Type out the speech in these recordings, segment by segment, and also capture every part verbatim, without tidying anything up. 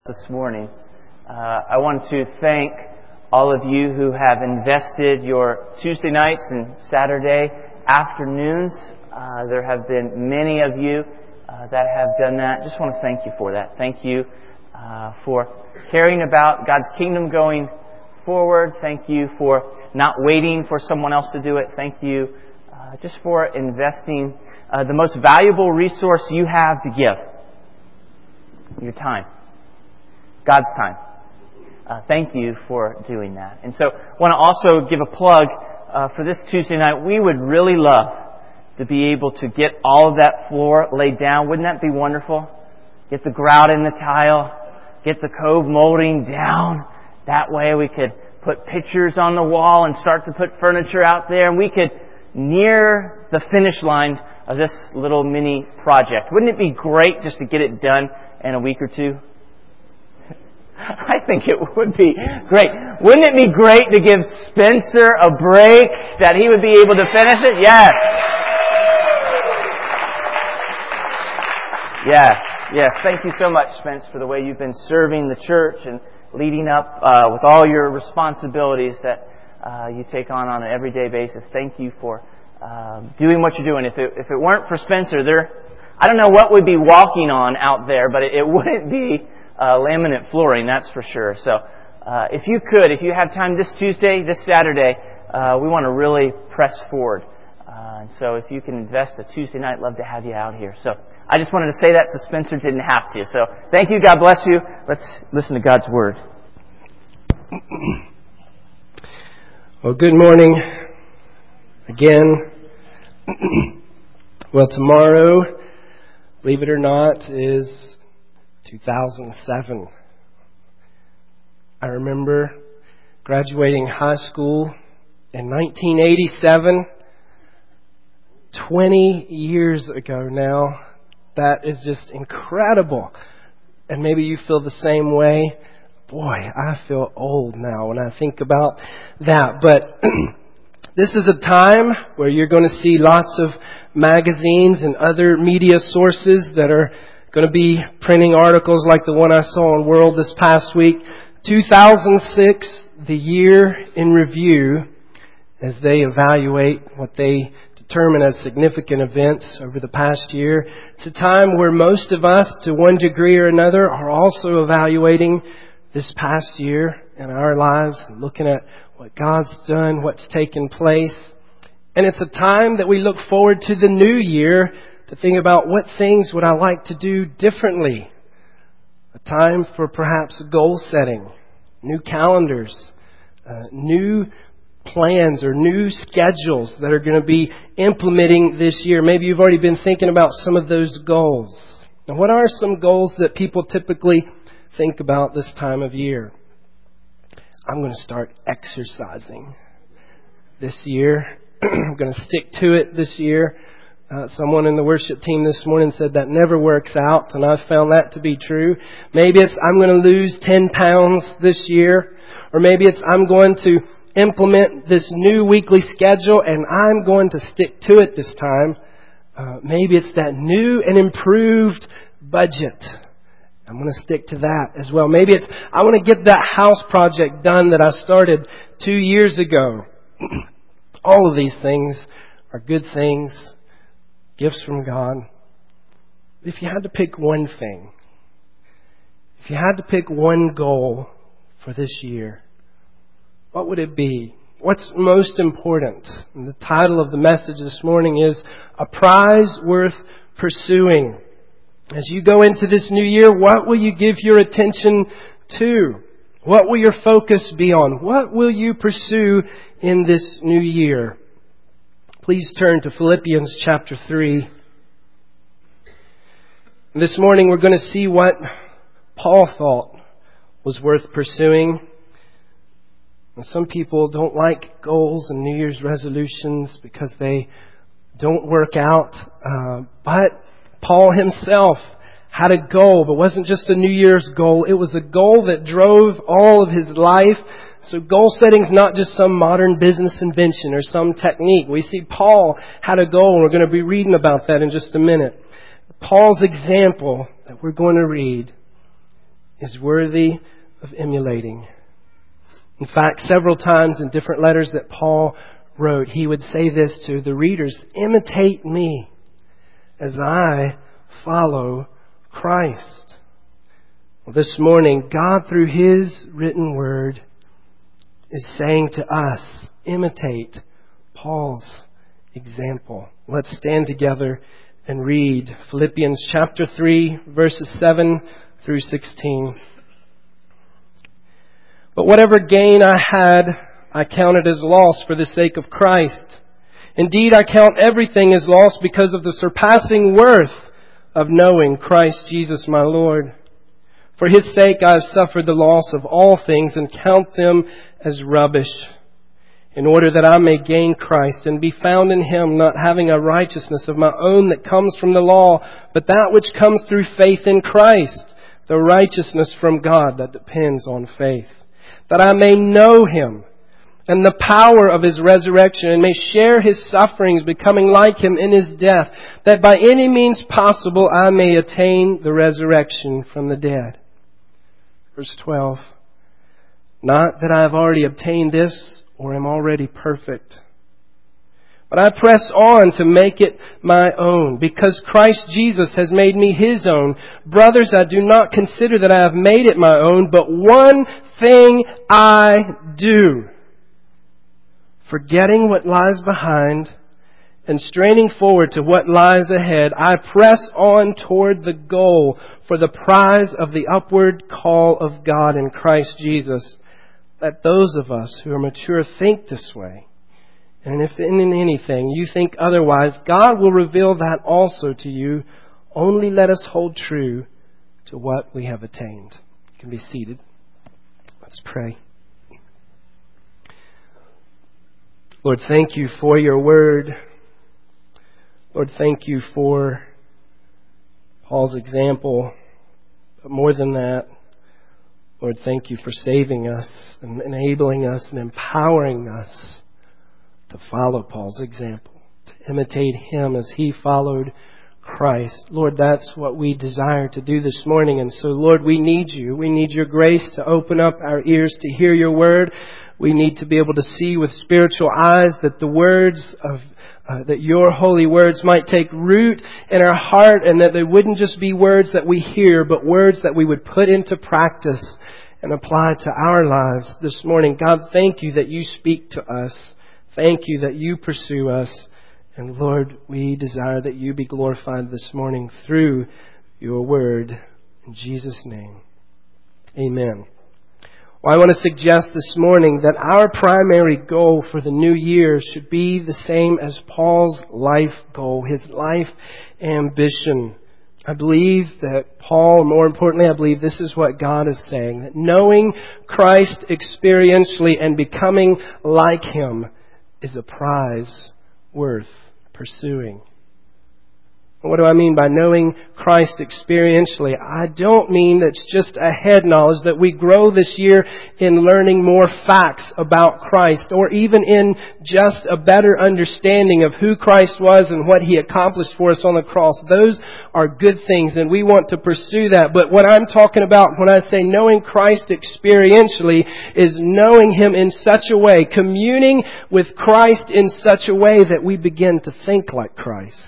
this morning. Uh, I want to thank all of you who have invested your Tuesday nights and Saturday afternoons. Uh, there have been many of you uh, that have done that. Just want to thank you for that. Thank you uh, for caring about God's kingdom going forward. Thank you for not waiting for someone else to do it. Thank you uh, just for investing uh, the most valuable resource you have to give, your time, God's time. Uh, thank you for doing that. And so I want to also give a plug uh, for this Tuesday night. We would really love to be able to get all of that floor laid down. Wouldn't that be wonderful? Get the grout in the tile, get the cove molding down. That way we could put pictures on the wall and start to put furniture out there, and we could near the finish line of this little mini project. Wouldn't it be great just to get it done in a week or two? I think it would be great. Wouldn't it be great to give Spencer a break, that he would be able to finish it? Yes. Yes, yes. Thank you so much, Spence, for the way you've been serving the church and leading up uh, with all your responsibilities that uh, you take on on an everyday basis. Thank you for um, doing what you're doing. If it, if it weren't for Spencer, there, I don't know what we'd be walking on out there, but it, it wouldn't be Uh, laminate flooring, that's for sure. So uh, if you could, if you have time this Tuesday, this Saturday, uh, we want to really press forward. Uh, so if you can invest a Tuesday night, love to have you out here. So I just wanted to say that so Spencer didn't have to. So thank you. God bless you. Let's listen to God's Word. Well, good morning again. Well, tomorrow, believe it or not, is two thousand seven. I remember graduating high school in nineteen eighty-seven, twenty years ago now. That is just incredible. And maybe you feel the same way. Boy, I feel old now when I think about that. But this is a time where you're going to see lots of magazines and other media sources that are going to be printing articles like the one I saw on World this past week. two thousand six, the year in review, as they evaluate what they determine as significant events over the past year. It's a time where most of us, to one degree or another, are also evaluating this past year in our lives and looking at what God's done, what's taken place. And it's a time that we look forward to the new year to think about what things would I like to do differently. A time for perhaps goal setting, new calendars, uh, new plans or new schedules that are going to be implementing this year. Maybe you've already been thinking about some of those goals. Now, what are some goals that people typically think about this time of year? I'm going to start exercising this year. I'm going to stick to it this year. Uh, someone in the worship team this morning said that never works out, and I've found that to be true. Maybe it's I'm going to lose ten pounds this year, or maybe it's I'm going to implement this new weekly schedule and I'm going to stick to it this time. Uh, maybe it's that new and improved budget. I'm going to stick to that as well. Maybe it's I want to get that house project done that I started two years ago. All of these things are good things. Gifts from God. If you had to pick one thing, if you had to pick one goal for this year, what would it be? What's most important? And the title of the message this morning is A Prize Worth Pursuing. As you go into this new year, what will you give your attention to? What will your focus be on? What will you pursue in this new year? Please turn to Philippians chapter three. This morning we're going to see what Paul thought was worth pursuing. And some people don't like goals and New Year's resolutions because they don't work out. Uh, but Paul himself had a goal, but it wasn't just a New Year's goal. It was a goal that drove all of his life. So goal setting is not just some modern business invention or some technique. We see Paul had a goal, and we're going to be reading about that in just a minute. Paul's example that we're going to read is worthy of emulating. In fact, several times in different letters that Paul wrote, he would say this to the readers: imitate me as I follow Christ. Well, this morning, God, through His written word, is saying to us, imitate Paul's example. Let's stand together and read Philippians chapter three, verses seven through sixteen. But whatever gain I had, I counted as loss for the sake of Christ. Indeed, I count everything as loss because of the surpassing worth of knowing Christ Jesus my Lord. For His sake I have suffered the loss of all things and count them as rubbish, in order that I may gain Christ and be found in Him, not having a righteousness of my own that comes from the law, but that which comes through faith in Christ, the righteousness from God that depends on faith, that I may know Him and the power of His resurrection, and may share His sufferings, becoming like Him in His death, that by any means possible I may attain the resurrection from the dead. Verse twelve. Not that I have already obtained this or am already perfect, but I press on to make it my own, because Christ Jesus has made me His own. Brothers, I do not consider that I have made it my own, but one thing I do, forgetting what lies behind and straining forward to what lies ahead, I press on toward the goal for the prize of the upward call of God in Christ Jesus. Let those of us who are mature think this way. And if in anything you think otherwise, God will reveal that also to you. Only let us hold true to what we have attained. You can be seated. Let's pray. Lord, thank You for Your word. Lord, thank You for Paul's example. But more than that, Lord, thank You for saving us and enabling us and empowering us to follow Paul's example, to imitate him as he followed Christ. Lord, that's what we desire to do this morning. And so, Lord, we need You. We need Your grace to open up our ears to hear Your word. We need to be able to see with spiritual eyes that the words of Uh, that Your holy words might take root in our heart, and that they wouldn't just be words that we hear, but words that we would put into practice and apply to our lives this morning. God, thank You that You speak to us. Thank You that You pursue us. And Lord, we desire that You be glorified this morning through Your word. In Jesus' name, amen. Well, I want to suggest this morning that our primary goal for the new year should be the same as Paul's life goal, his life ambition. I believe that Paul, more importantly, I believe this is what God is saying, that knowing Christ experientially and becoming like Him is a prize worth pursuing. What do I mean by knowing Christ experientially? I don't mean that it's just a head knowledge, that we grow this year in learning more facts about Christ, or even in just a better understanding of who Christ was and what He accomplished for us on the cross. Those are good things, and we want to pursue that. But what I'm talking about when I say knowing Christ experientially is knowing Him in such a way, communing with Christ in such a way that we begin to think like Christ.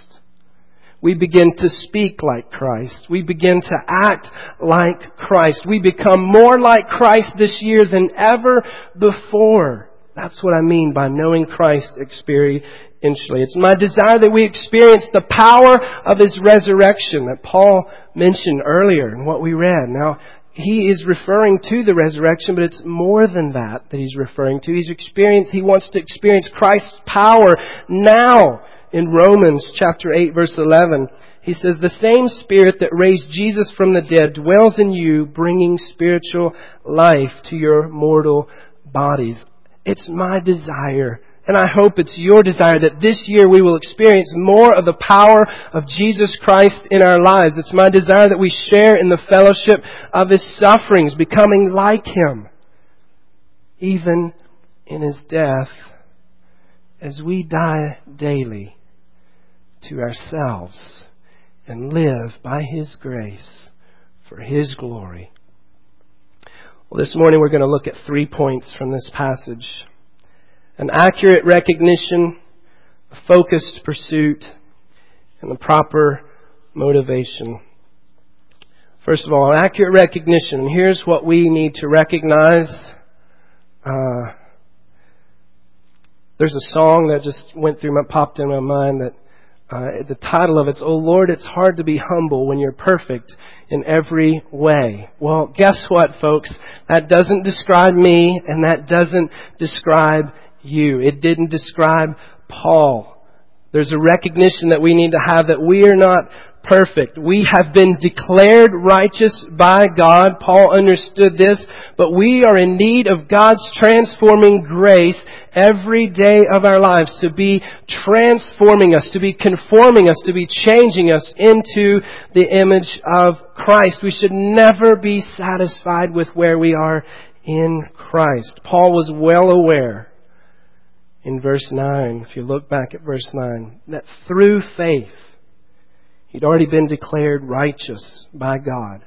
We begin to speak like Christ. We begin to act like Christ. We become more like Christ this year than ever before. That's what I mean by knowing Christ experientially. It's my desire that we experience the power of His resurrection that Paul mentioned earlier in what we read. Now, he is referring to the resurrection, but it's more than that that he's referring to. He's experienced, he wants to experience Christ's power now. In Romans chapter eight, verse eleven, he says, the same Spirit that raised Jesus from the dead dwells in you, bringing spiritual life to your mortal bodies. It's my desire, and I hope it's your desire, that this year we will experience more of the power of Jesus Christ in our lives. It's my desire that we share in the fellowship of His sufferings, becoming like Him, even in His death, as we die daily to ourselves and live by His grace for His glory. Well, this morning we're going to look at three points from this passage. An accurate recognition, a focused pursuit, and the proper motivation. First of all, an accurate recognition. And here's what we need to recognize. Uh, there's a song that just went through my, popped in my mind that Uh, the title of it's, "Oh Lord, it's hard to be humble when you're perfect in every way." Well, guess what, folks? That doesn't describe me, and that doesn't describe you. It didn't describe Paul. There's a recognition that we need to have that we are not perfect. We have been declared righteous by God. Paul understood this, but we are in need of God's transforming grace every day of our lives to be transforming us, to be conforming us, to be changing us into the image of Christ. We should never be satisfied with where we are in Christ. Paul was well aware in verse nine, if you look back at verse nine, that through faith, he'd already been declared righteous by God.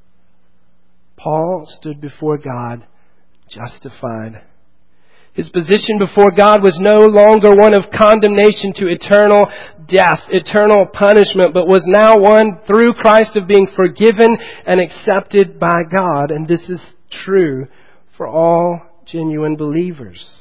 Paul stood before God justified. His position before God was no longer one of condemnation to eternal death, eternal punishment, but was now one through Christ of being forgiven and accepted by God. And this is true for all genuine believers.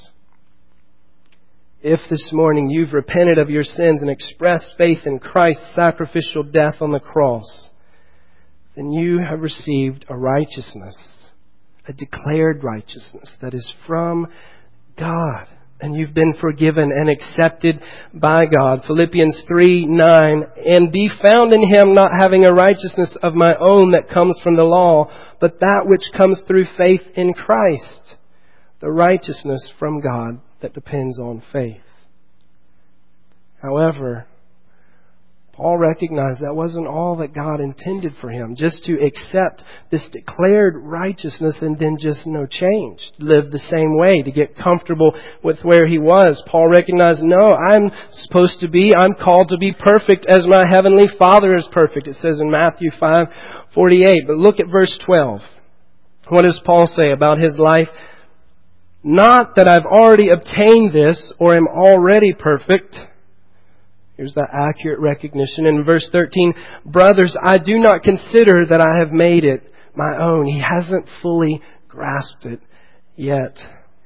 If this morning you've repented of your sins and expressed faith in Christ's sacrificial death on the cross, then you have received a righteousness, a declared righteousness that is from God. And you've been forgiven and accepted by God. Philippians three nine, "And be found in Him, not having a righteousness of my own that comes from the law, but that which comes through faith in Christ, the righteousness from God that depends on faith." However, Paul recognized that wasn't all that God intended for him, just to accept this declared righteousness and then just no change, live the same way, to get comfortable with where he was. Paul recognized, no, I'm supposed to be, I'm called to be perfect as my heavenly Father is perfect. It says in Matthew five forty-eight. But look at verse twelve. What does Paul say about his life? "Not that I've already obtained this or am already perfect." Here's that accurate recognition. In verse thirteen, "Brothers, I do not consider that I have made it my own." He hasn't fully grasped it yet.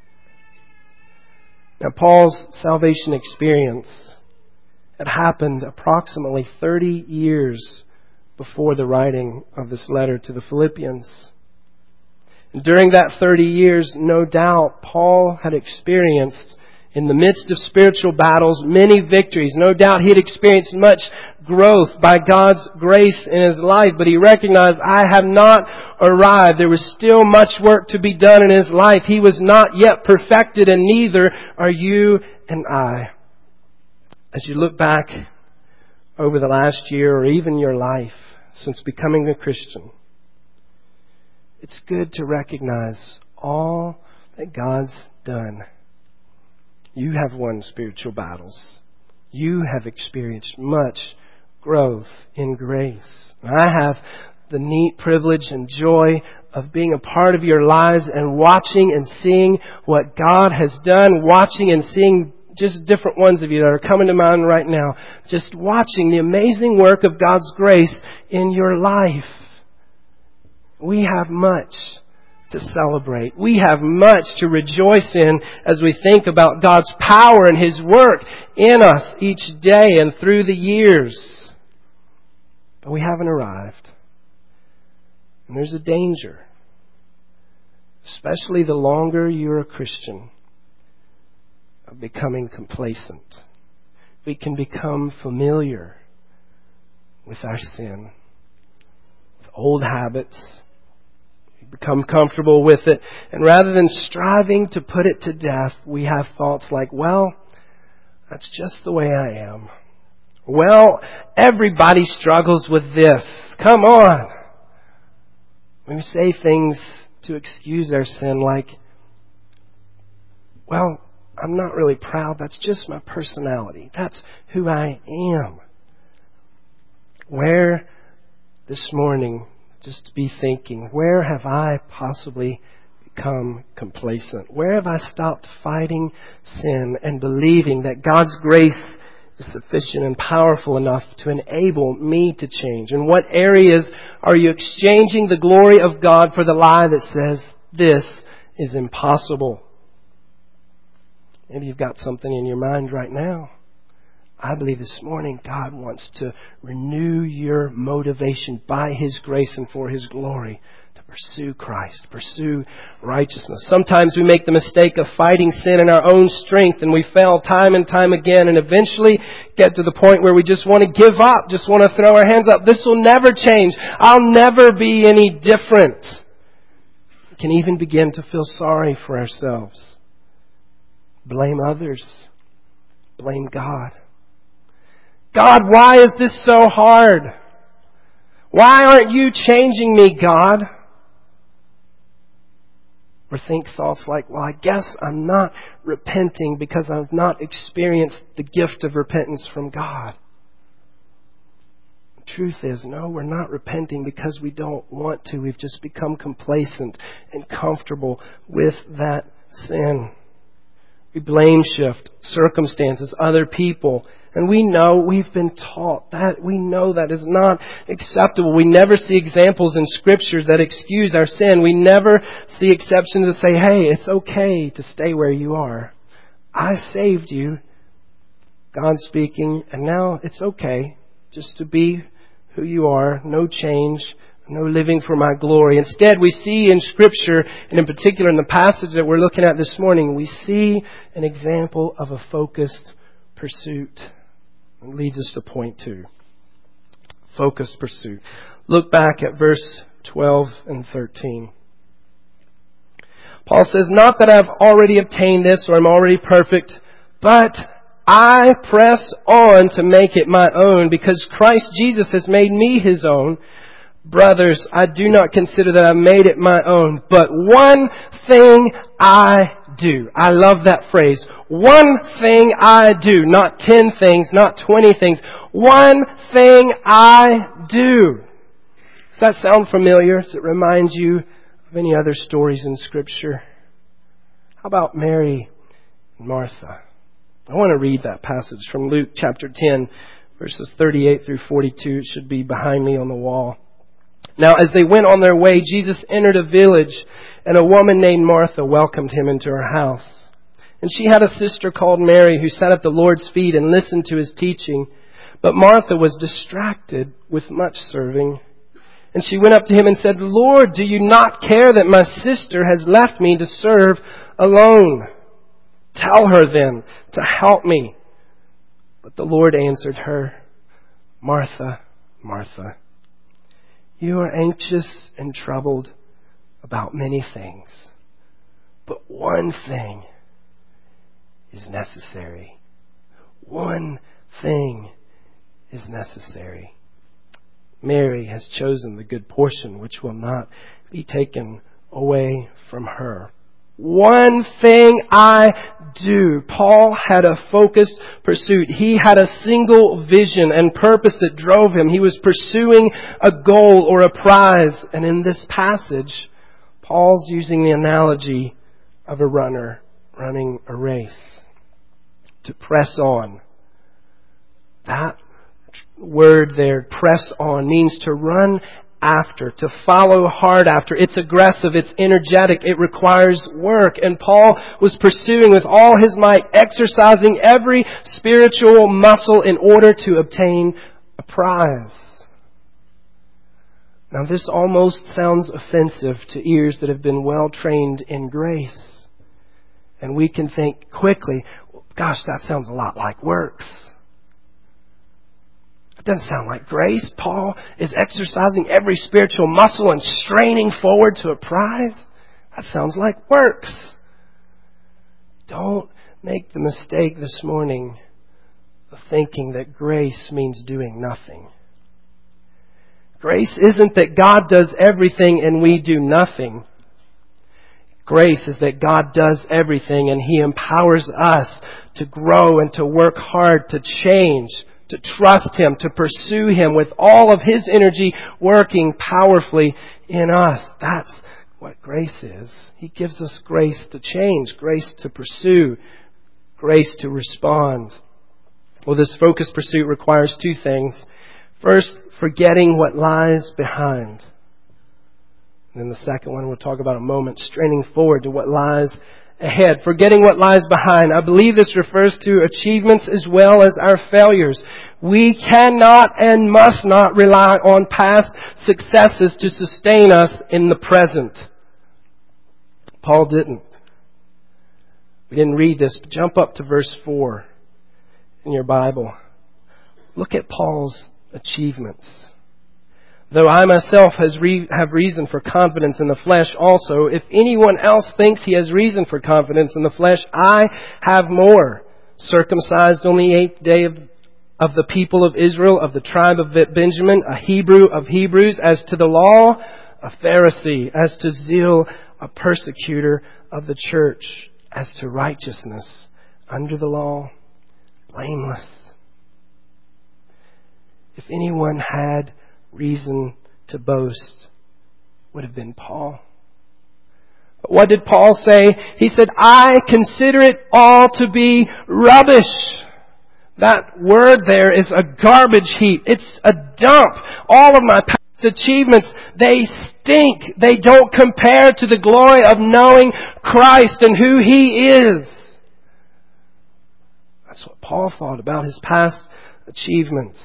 Now, Paul's salvation experience had happened approximately thirty years before the writing of this letter to the Philippians. And during that thirty years, no doubt, Paul had experienced, in the midst of spiritual battles, many victories. No doubt he had experienced much growth by God's grace in his life. But he recognized, I have not arrived. There was still much work to be done in his life. He was not yet perfected, and neither are you and I. As you look back over the last year or even your life since becoming a Christian, it's good to recognize all that God's done. You have won spiritual battles. You have experienced much growth in grace. I have the neat privilege and joy of being a part of your lives and watching and seeing what God has done, watching and seeing just different ones of you that are coming to mind right now, just watching the amazing work of God's grace in your life. We have much to celebrate. We have much to rejoice in as we think about God's power and His work in us each day and through the years. But we haven't arrived. And there's a danger, especially the longer you're a Christian, of becoming complacent. We can become familiar with our sin, with old habits. Become comfortable with it. And rather than striving to put it to death, we have thoughts like, well, that's just the way I am. Well, everybody struggles with this. Come on. We say things to excuse our sin like, well, I'm not really proud. That's just my personality. That's who I am. Where this morning, just to be thinking, where have I possibly become complacent? Where have I stopped fighting sin and believing that God's grace is sufficient and powerful enough to enable me to change? In what areas are you exchanging the glory of God for the lie that says this is impossible? Maybe you've got something in your mind right now. I believe this morning God wants to renew your motivation by His grace and for His glory to pursue Christ, pursue righteousness. Sometimes we make the mistake of fighting sin in our own strength, and we fail time and time again, and eventually get to the point where we just want to give up, just want to throw our hands up. This will never change. I'll never be any different. We can even begin to feel sorry for ourselves. Blame others. Blame God. God, why is this so hard? Why aren't you changing me, God? Or think thoughts like, well, I guess I'm not repenting because I've not experienced the gift of repentance from God. The truth is, no, we're not repenting because we don't want to. We've just become complacent and comfortable with that sin. We blame shift circumstances, other people. And we know, we've been taught that. We know that is not acceptable. We never see examples in Scripture that excuse our sin. We never see exceptions that say, hey, it's okay to stay where you are. I saved you, God speaking, and now it's okay just to be who you are. No change, no living for my glory. Instead, we see in Scripture, and in particular in the passage that we're looking at this morning, we see an example of a focused pursuit. It leads us to point two. Focused pursuit. Look back at verse twelve and thirteen. Paul says, not that I've already obtained this or I'm already perfect, but I press on to make it my own because Christ Jesus has made me His own. Brothers, I do not consider that I've made it my own, but one thing I do. I love that phrase. One thing I do. Not ten things, not twenty things. One thing I do. Does that sound familiar? Does it remind you of any other stories in Scripture? How about Mary and Martha? I want to read that passage from Luke chapter ten, verses thirty-eight through forty-two. It should be behind me on the wall. Now, as they went on their way, Jesus entered a village, and a woman named Martha welcomed Him into her house. And she had a sister called Mary who sat at the Lord's feet and listened to His teaching. But Martha was distracted with much serving. And she went up to Him and said, Lord, do you not care that my sister has left me to serve alone? Tell her then to help me. But the Lord answered her, Martha, Martha, you are anxious and troubled about many things, but one thing is necessary. One thing is necessary. Mary has chosen the good portion which will not be taken away from her. One thing I do. Paul had a focused pursuit. He had a single vision and purpose that drove him. He was pursuing a goal or a prize. And in this passage, Paul's using the analogy of a runner running a race. To press on. That word there, press on, means to run after, to follow hard after. It's aggressive, it's energetic, it requires work. And Paul was pursuing with all his might, exercising every spiritual muscle in order to obtain a prize. Now this almost sounds offensive to ears that have been well trained in grace. And we can think quickly, gosh, that sounds a lot like works. It doesn't sound like grace. Paul is exercising every spiritual muscle and straining forward to a prize. That sounds like works. Don't make the mistake this morning of thinking that grace means doing nothing. Grace isn't that God does everything and we do nothing. Grace is that God does everything and He empowers us to grow and to work hard, to change, to trust Him, to pursue Him with all of His energy working powerfully in us. That's what grace is. He gives us grace to change, grace to pursue, grace to respond. Well, this focused pursuit requires two things. First, forgetting what lies behind. And then the second one we'll talk about in a moment, straining forward to what lies ahead. Forgetting what lies behind. I believe this refers to achievements as well as our failures. We cannot and must not rely on past successes to sustain us in the present. Paul didn't. We didn't read this, but jump up to verse four in your Bible. Look at Paul's achievements. Though I myself has re- have reason for confidence in the flesh also, if anyone else thinks he has reason for confidence in the flesh, I have more. Circumcised on the eighth day of, of the people of Israel, of the tribe of Benjamin, a Hebrew of Hebrews, as to the law, a Pharisee, as to zeal, a persecutor of the church, as to righteousness, under the law, blameless. If anyone had reason to boast, would have been Paul. But what did Paul say? He said, I consider it all to be rubbish. That word there is a garbage heap. It's a dump. All of my past achievements, they stink. They don't compare to the glory of knowing Christ and who He is. That's what Paul thought about his past achievements.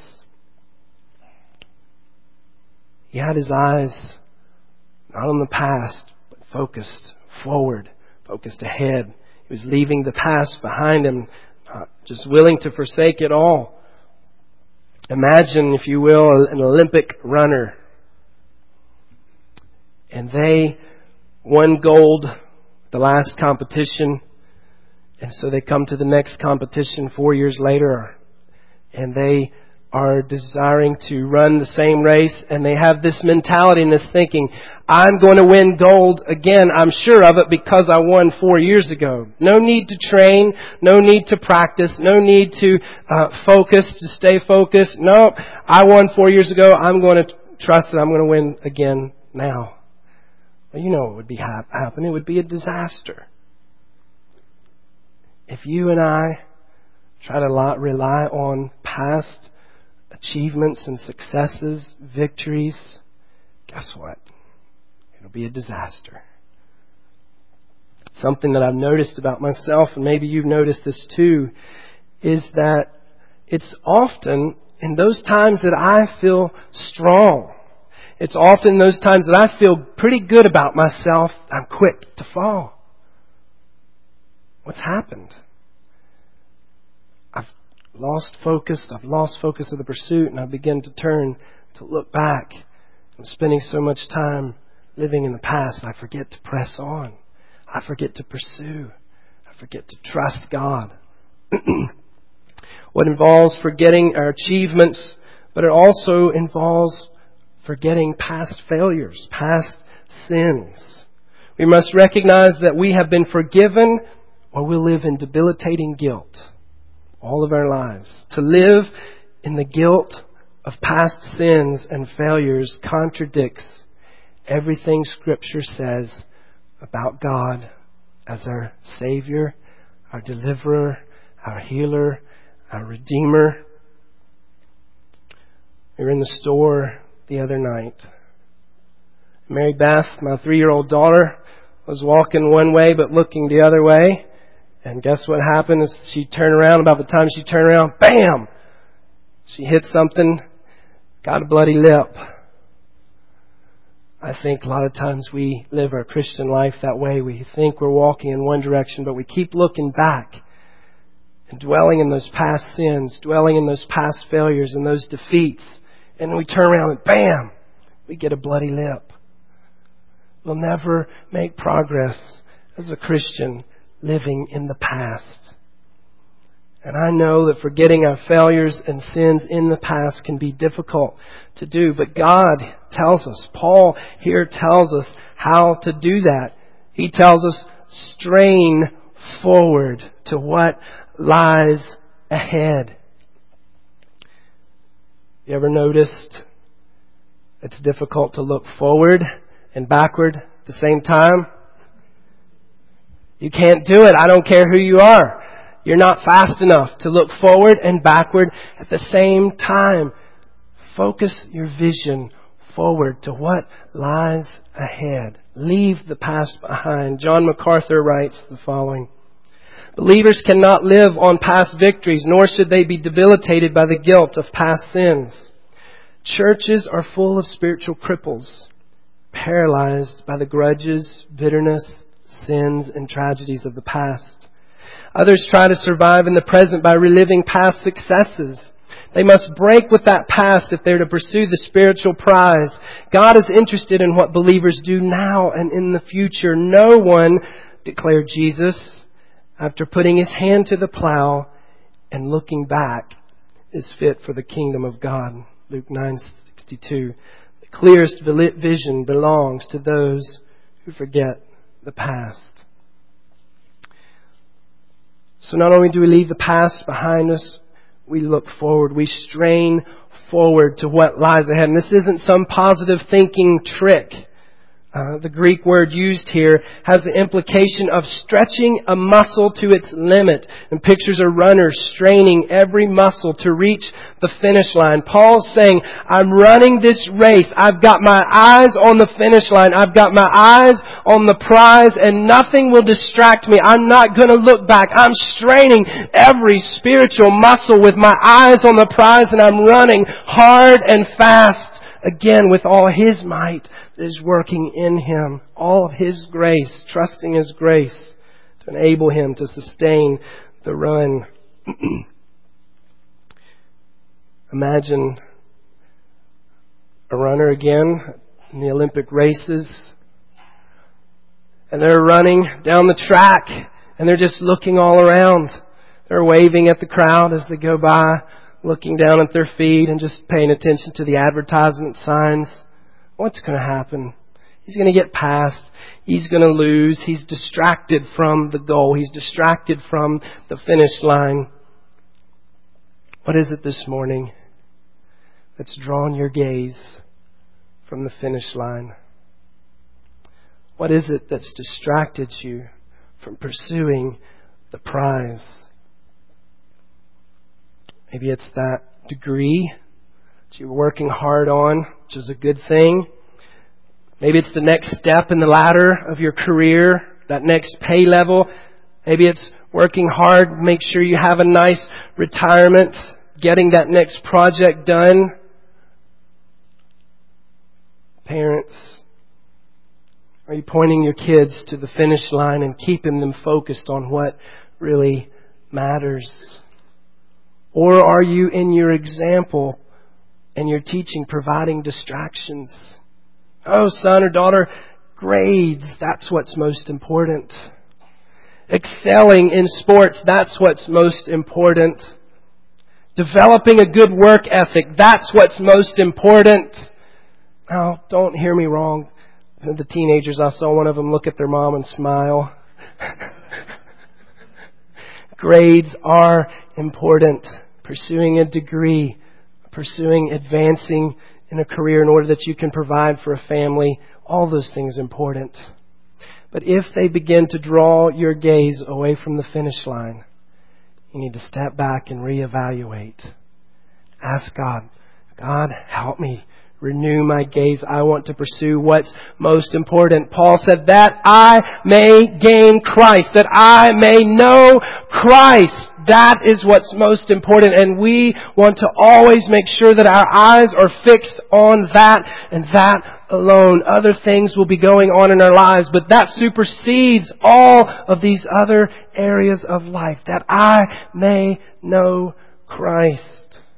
He had his eyes not on the past, but focused forward, focused ahead. He was leaving the past behind him, not just willing to forsake it all. Imagine, if you will, an Olympic runner. And they won gold the last competition. And so they come to the next competition four years later. And they are desiring to run the same race, and they have this mentality and this thinking, I'm going to win gold again. I'm sure of it because I won four years ago. No need to train, no need to practice, no need to uh, focus, to stay focused. No, I won four years ago. I'm going to trust that I'm going to win again now. Well, you know what would be hap- happen. It would be a disaster. If you and I try to rely on past achievements and successes, victories, guess what? It'll be a disaster. Something that I've noticed about myself, and maybe you've noticed this too, is that it's often in those times that I feel strong. It's often those times that I feel pretty good about myself, I'm quick to fall. What's happened? I've lost focus. I've lost focus of the pursuit, and I begin to turn to look back. I'm spending so much time living in the past, I forget to press on. I forget to pursue. I forget to trust God. What involves forgetting our achievements, but it also involves forgetting past failures, past sins. We must recognize that we have been forgiven, or we'll live in debilitating guilt all of our lives. To live in the guilt of past sins and failures contradicts everything Scripture says about God as our Savior, our Deliverer, our Healer, our Redeemer. We were in the store the other night. Mary Beth, my three-year-old daughter, was walking one way but looking the other way. And guess what happened is she turned around. About the time she turned around, bam! She hit something, got a bloody lip. I think a lot of times we live our Christian life that way. We think we're walking in one direction, but we keep looking back and dwelling in those past sins, dwelling in those past failures and those defeats. And then we turn around and bam! We get a bloody lip. We'll never make progress as a Christian living in the past. And I know that forgetting our failures and sins in the past can be difficult to do. But God tells us, Paul here tells us how to do that. He tells us, strain forward to what lies ahead. You ever noticed it's difficult to look forward and backward at the same time? You can't do it. I don't care who you are. You're not fast enough to look forward and backward at the same time. Focus your vision forward to what lies ahead. Leave the past behind. John MacArthur writes the following. Believers cannot live on past victories, nor should they be debilitated by the guilt of past sins. Churches are full of spiritual cripples, paralyzed by the grudges, bitterness, sins, and tragedies of the past. Others try to survive in the present by reliving past successes. They must break with that past if they're to pursue the spiritual prize. God is interested in what believers do now and in the future. No one, declared Jesus, after putting his hand to the plow and looking back, is fit for the kingdom of God. Luke nine sixty-two. The clearest vision belongs to those who forget the past. So not only do we leave the past behind us, we look forward. We strain forward to what lies ahead. And this isn't some positive thinking trick. Uh, the Greek word used here has the implication of stretching a muscle to its limit, and pictures a runner straining every muscle to reach the finish line. Paul's saying, I'm running this race. I've got my eyes on the finish line. I've got my eyes on the prize, and nothing will distract me. I'm not going to look back. I'm straining every spiritual muscle with my eyes on the prize, and I'm running hard and fast. Again, with all His might that is working in him, all of His grace, trusting His grace to enable him to sustain the run. Imagine a runner again in the Olympic races, and they're running down the track, and they're just looking all around. They're waving at the crowd as they go by, looking down at their feet and just paying attention to the advertisement signs. What's going to happen? He's going to get past. He's going to lose. He's distracted from the goal. He's distracted from the finish line. What is it this morning that's drawn your gaze from the finish line? What is it that's distracted you from pursuing the prize? Maybe it's that degree that you're working hard on, which is a good thing. Maybe it's the next step in the ladder of your career, that next pay level. Maybe it's working hard, make sure you have a nice retirement, getting that next project done. Parents, are you pointing your kids to the finish line and keeping them focused on what really matters? Or are you, in your example and your teaching, providing distractions? Oh, son or daughter, grades, that's what's most important. Excelling in sports, that's what's most important. Developing a good work ethic, that's what's most important. Now, don't hear me wrong. The teenagers, I saw one of them look at their mom and smile. Grades are important. Pursuing a degree, pursuing advancing in a career in order that you can provide for a family, all those things are important. But if they begin to draw your gaze away from the finish line, you need to step back and reevaluate. Ask God, God, help me. Renew my gaze. I want to pursue what's most important. Paul said, that I may gain Christ, that I may know Christ. That is what's most important. And we want to always make sure that our eyes are fixed on that and that alone. Other things will be going on in our lives, but that supersedes all of these other areas of life. That I may know Christ.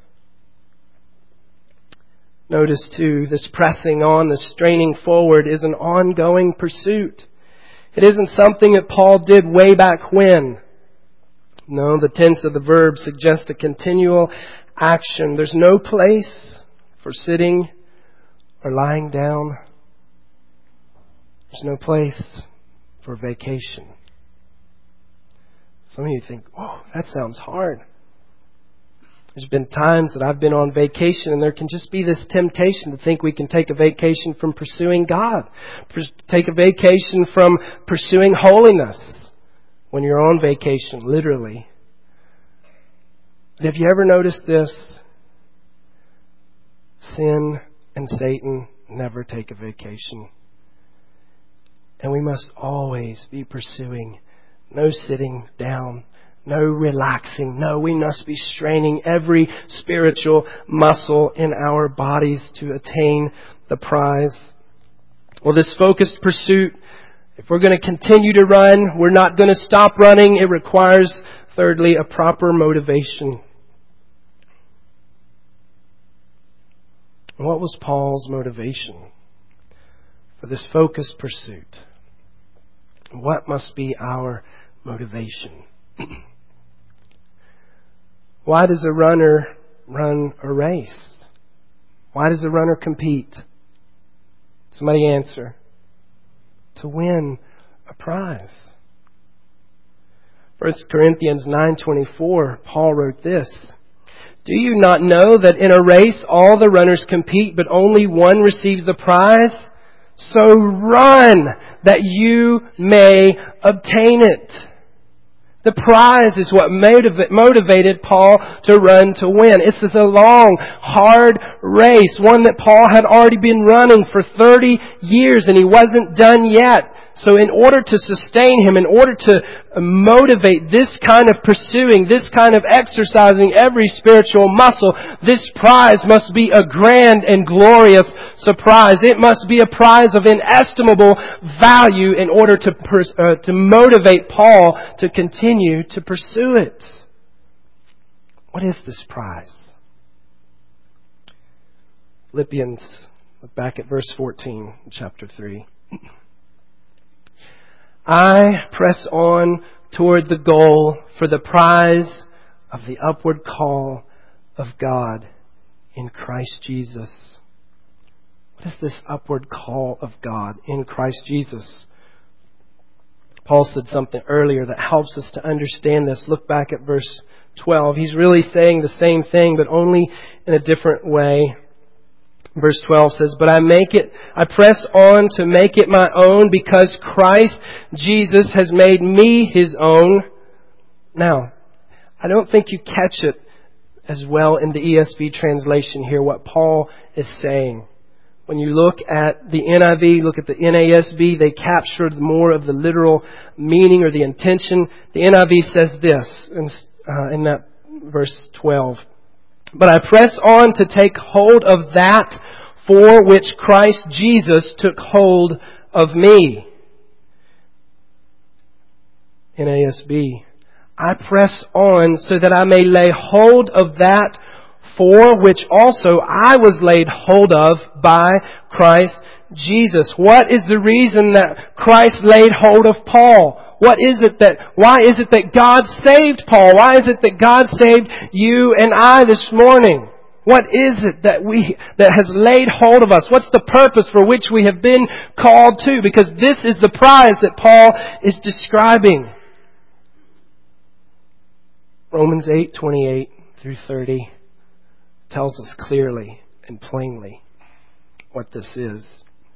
Notice too, this pressing on, this straining forward is an ongoing pursuit. It isn't something that Paul did way back when. No, the tense of the verb suggests a continual action. There's no place for sitting or lying down. There's no place for vacation. Some of you think, oh, that sounds hard. There's been times that I've been on vacation and there can just be this temptation to think we can take a vacation from pursuing God, take a vacation from pursuing holiness when you're on vacation, literally. But have you ever noticed this? Sin and Satan never take a vacation. And we must always be pursuing. No sitting down. No relaxing. No, we must be straining every spiritual muscle in our bodies to attain the prize. Well, this focused pursuit, if we're going to continue to run, we're not going to stop running. It requires, thirdly, a proper motivation. What was Paul's motivation for this focused pursuit? What must be our motivation? Why does a runner run a race? Why does a runner compete? Somebody answer. To win a prize. First Corinthians nine twenty-four, Paul wrote this. Do you not know that in a race all the runners compete, but only one receives the prize? So run that you may obtain it. The prize is what motiv- motivated Paul to run to win. It's a long, hard race, one that Paul had already been running for thirty years and he wasn't done yet. So in order to sustain him, in order to motivate this kind of pursuing, this kind of exercising every spiritual muscle, this prize must be a grand and glorious surprise. It must be a prize of inestimable value in order to pers- uh, to motivate Paul to continue to pursue it. What is this prize? Philippians, look back at verse fourteen, chapter three. I press on toward the goal for the prize of the upward call of God in Christ Jesus. What is this upward call of God in Christ Jesus? Paul said something earlier that helps us to understand this. Look back at verse twelve. He's really saying the same thing, but only in a different way. Verse twelve says, but I make it, I press on to make it my own because Christ Jesus has made me His own. Now, I don't think you catch it as well in the E S V translation here, what Paul is saying. When you look at the N I V, look at the N A S B, they captured more of the literal meaning or the intention. The N I V says this in, uh, in that verse twelve. But I press on to take hold of that for which Christ Jesus took hold of me. N A S B. I press on so that I may lay hold of that for which also I was laid hold of by Christ Jesus. What is the reason that Christ laid hold of Paul? What is it that, why is it that God saved Paul? Why is it that God saved you and I this morning? What is it that we, that has laid hold of us? What's the purpose for which we have been called to? Because this is the prize that Paul is describing. Romans eight twenty-eight through thirty tells us clearly and plainly what this is.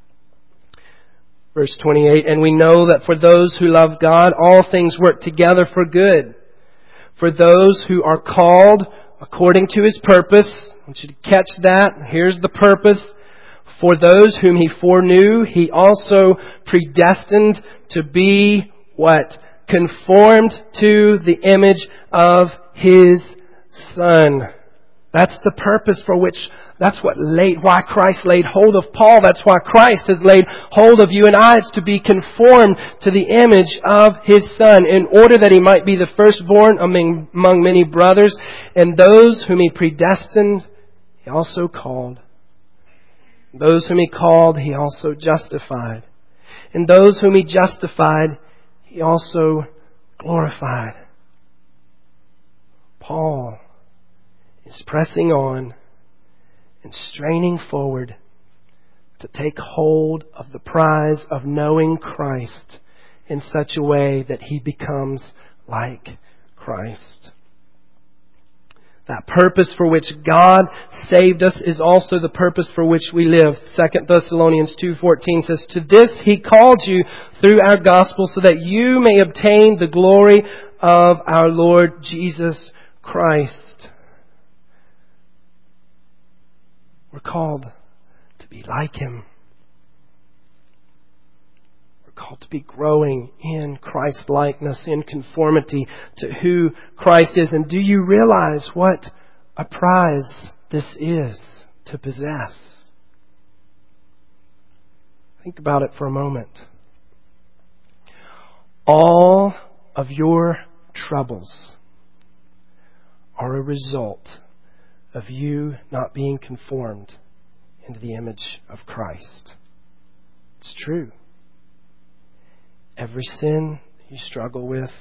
Verse twenty-eight, and we know that for those who love God, all things work together for good. For those who are called according to His purpose. I want you to catch that. Here's the purpose. For those whom He foreknew, He also predestined to be what? Conformed to the image of His Son. That's the purpose for which, that's what laid, why Christ laid hold of Paul. That's why Christ has laid hold of you and I. It's to be conformed to the image of His Son in order that He might be the firstborn among, among many brothers. And those whom He predestined, He also called. Those whom He called, He also justified. And those whom He justified, He also glorified. Paul is pressing on and straining forward to take hold of the prize of knowing Christ in such a way that he becomes like Christ. That purpose for which God saved us is also the purpose for which we live. Second Thessalonians two fourteen says, "To this He called you through our gospel so that you may obtain the glory of our Lord Jesus Christ." We're called to be like Him. We're called to be growing in Christ-likeness, in conformity to who Christ is. And do you realize what a prize this is to possess? Think about it for a moment. All of your troubles are a result of you not being conformed into the image of Christ. It's true. Every sin you struggle with,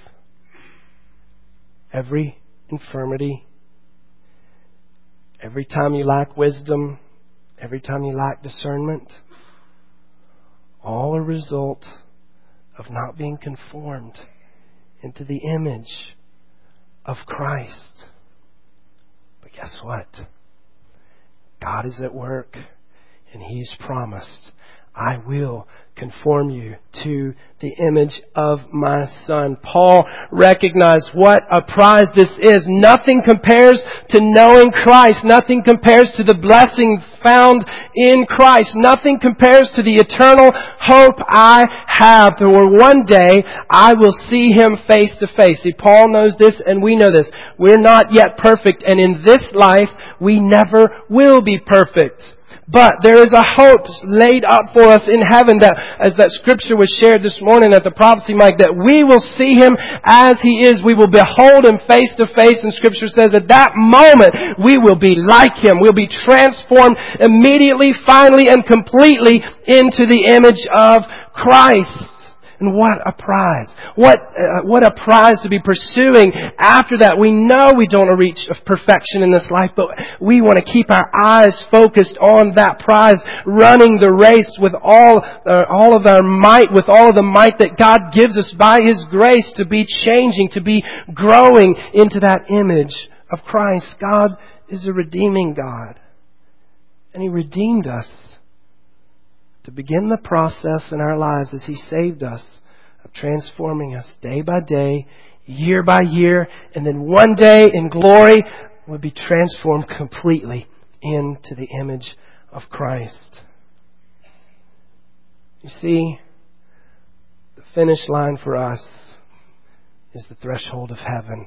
every infirmity, every time you lack wisdom, every time you lack discernment, all a result of not being conformed into the image of Christ. But guess what? God is at work, and He's promised, "I will conform you to the image of my Son." Paul recognized what a prize this is. Nothing compares to knowing Christ. Nothing compares to the blessings found in Christ. Nothing compares to the eternal hope I have, that where one day I will see Him face to face. See, Paul knows this and we know this. We're not yet perfect, and in this life we never will be perfect. But there is a hope laid up for us in heaven that, as that scripture was shared this morning at the prophecy mic, that we will see Him as He is. We will behold Him face to face. And scripture says at that moment we will be like Him. We'll be transformed immediately, finally, and completely into the image of Christ. And what a prize. What, uh, what a prize to be pursuing after that. We know we don't reach perfection in this life, but we want to keep our eyes focused on that prize, running the race with all, uh, all of our might, with all of the might that God gives us by His grace to be changing, to be growing into that image of Christ. God is a redeeming God. And He redeemed us to begin the process in our lives as He saved us, of transforming us day by day, year by year, and then one day in glory we'll be transformed completely into the image of Christ. You see, the finish line for us is the threshold of heaven.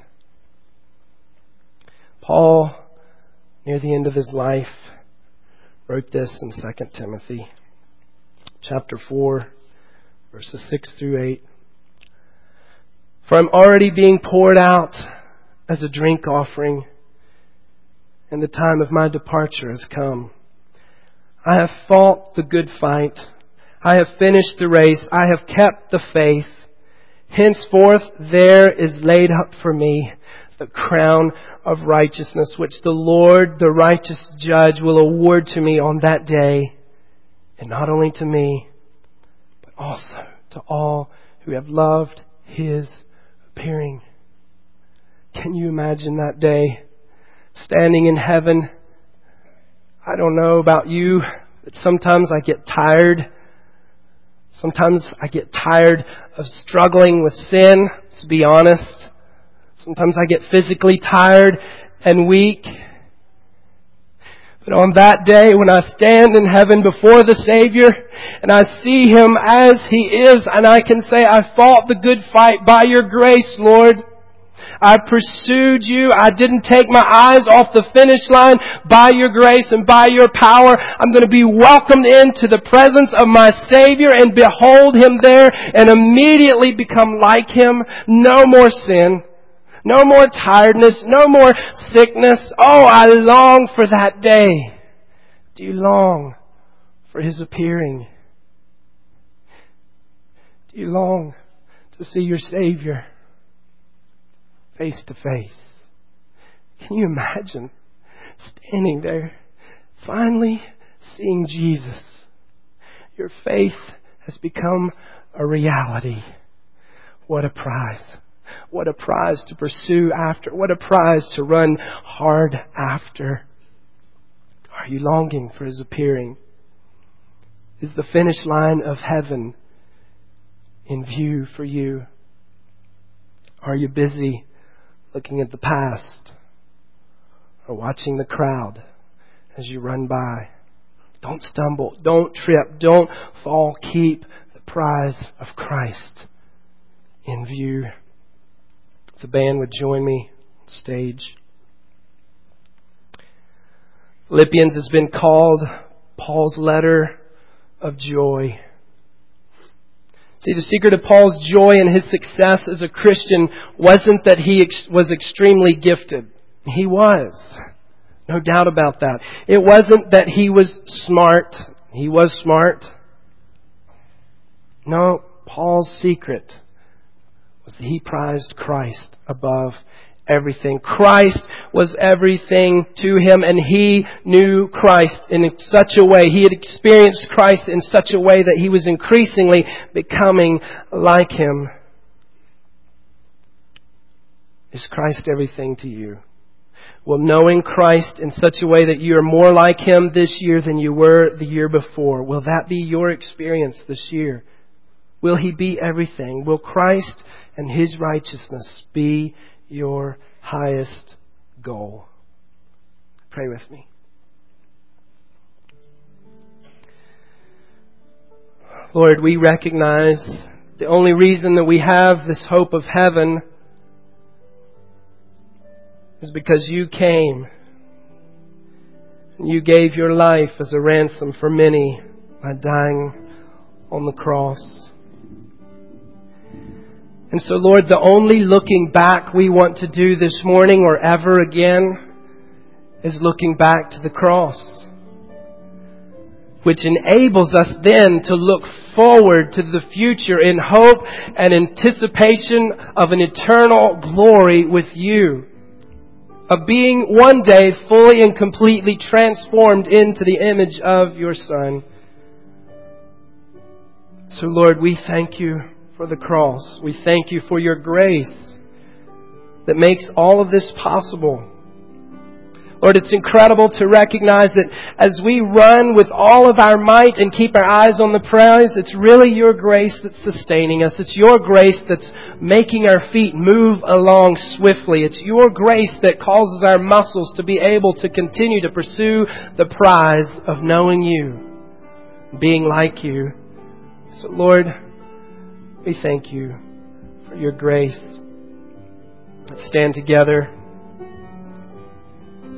Paul, near the end of his life, wrote this in Second Timothy chapter four, verses six through eight. "For I'm already being poured out as a drink offering, and the time of my departure has come. I have fought the good fight. I have finished the race. I have kept the faith. Henceforth there is laid up for me the crown of righteousness, which the Lord, the righteous judge, will award to me on that day. And not only to me, but also to all who have loved His appearing." Can you imagine that day? Standing in heaven. I don't know about you, but sometimes I get tired. Sometimes I get tired of struggling with sin, to be honest. Sometimes I get physically tired and weak. But on that day, when I stand in heaven before the Savior and I see Him as He is, and I can say, "I fought the good fight by Your grace, Lord. I pursued You. I didn't take my eyes off the finish line. By Your grace and by Your power, I'm going to be welcomed into the presence of my Savior and behold Him there and immediately become like Him. No more sin. No more tiredness. No more sickness. Oh, I long for that day." Do you long for His appearing? Do you long to see your Savior face to face? Can you imagine standing there, finally seeing Jesus? Your faith has become a reality. What a prize. What a prize to pursue after. What a prize to run hard after. Are you longing for His appearing? Is the finish line of heaven in view for you? Are you busy looking at the past or watching the crowd as you run by? Don't stumble. Don't trip. Don't fall. Keep the prize of Christ in view. If the band would join me on stage. Philippians has been called Paul's letter of joy. See, the secret of Paul's joy and his success as a Christian wasn't that he ex- was extremely gifted. He was. No doubt about that. It wasn't that he was smart. He was smart. No, Paul's secret was that he prized Christ above everything. Christ was everything to him, and he knew Christ in such a way. He had experienced Christ in such a way that he was increasingly becoming like Him. Is Christ everything to you? Well, knowing Christ in such a way that you are more like Him this year than you were the year before, will that be your experience this year? Will He be everything? Will Christ and His righteousness be your highest goal? Pray with me. Lord, we recognize the only reason that we have this hope of heaven is because You came and You gave Your life as a ransom for many by dying on the cross. And so, Lord, the only looking back we want to do this morning or ever again is looking back to the cross, which enables us then to look forward to the future in hope and anticipation of an eternal glory with You, of being one day fully and completely transformed into the image of Your Son. So, Lord, we thank You for the cross. We thank You for Your grace that makes all of this possible. Lord, it's incredible to recognize that as we run with all of our might and keep our eyes on the prize, it's really Your grace that's sustaining us. It's Your grace that's making our feet move along swiftly. It's Your grace that causes our muscles to be able to continue to pursue the prize of knowing You, being like You. So, Lord, we thank You for Your grace. Let's stand together.